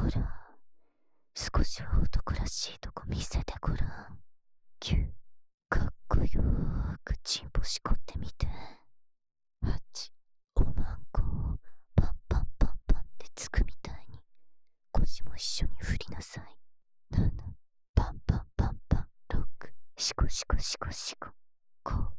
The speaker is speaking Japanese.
ほら、少しは男らしいとこ見せてごらん。9、かっこよーくチンポしこってみて。8、おまんこをパンパンパンパンってつくみたいに腰も一緒に振りなさい。7、パンパンパンパン。6、シコシコシコシコ。5、